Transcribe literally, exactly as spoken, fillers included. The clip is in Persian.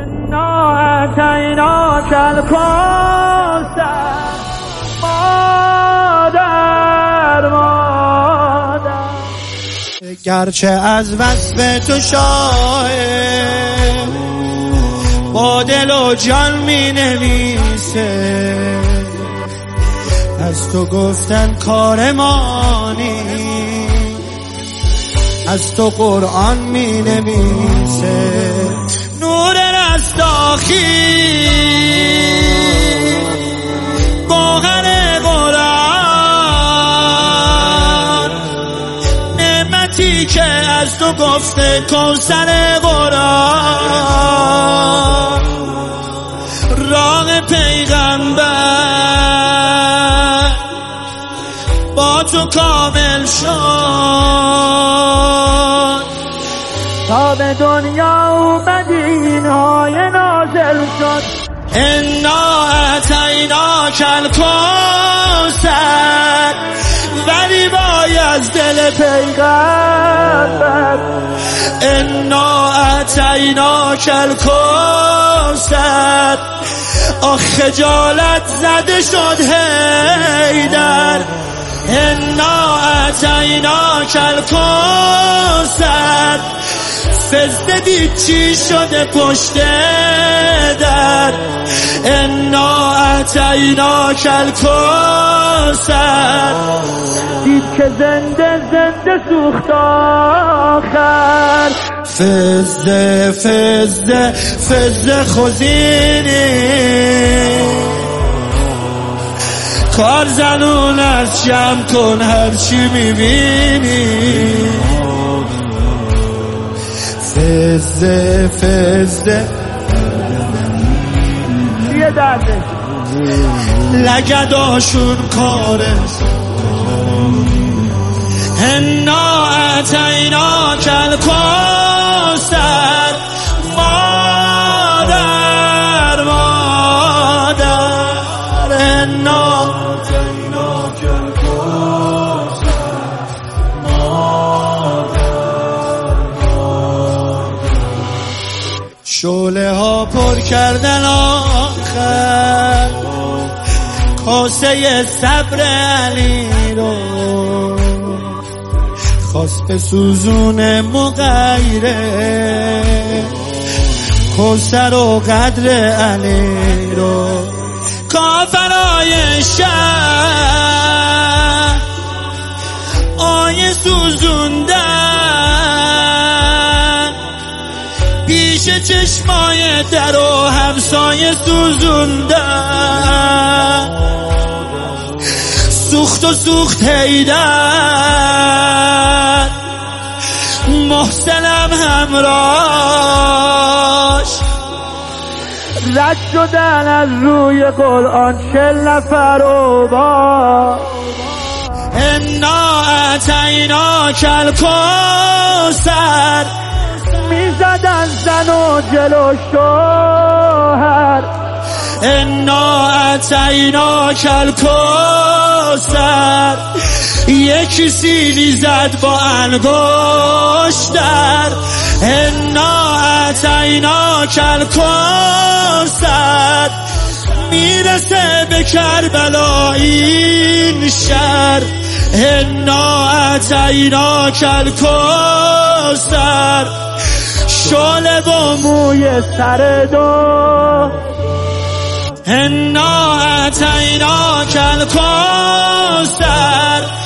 انا اتیناک الکوثر مادر مادر. گرچه از وصف تو شاعر با دل و جان می نویسه، از تو گفتن کار ما نیست، از تو قرآن می نویسه. نور رستاخی گوهر قرآن، نعمتی که از تو گفته کوثر قرآن. راه پیغمبر با تو کامل شد، تا به دنیا اومدی اینهای نازل شد. انا اتیناک الکوثر، ولی باید دل پیغمبر. انا اتیناک الکوثر، آخ خجالت زده شد حیدر. انا اتیناک الکوثر، فزده دید چی شده پشت در. انا اتیناک الکوثر، دید که زنده زنده سوخت آخر. فزده فزده فزده خوزینی، کار زنون از شم کن هرچی میبینی. فزده فزده یه درده لگداشون کاره. انا اتیناک الکوثر مادر مادر. انا اتیناک الکوثر مادر مادر. شعله ها پر کردن آخر کاسه صبر علی رو، خواست به سوزون مغیره کوثر و قدر علی رو. کافرای شهر آیه سوزوندن، پیش چشمای در و همسایه سوزوندن. سوخت و سوخت حیدر، محسنم همراش. رد شدن از روی قرآن چل نفر و با. انا اتیناک الکوثر، میزدن زن و جلو شوهر. انا اتیناک الکوثر، یکی سیلی زد با انگشتر. انا اتیناک الکوثر، میرسه به کربلا این شهر. انا اتیناک الکوثر، شعله و موی سر دو. انا اتیناک الکوثر،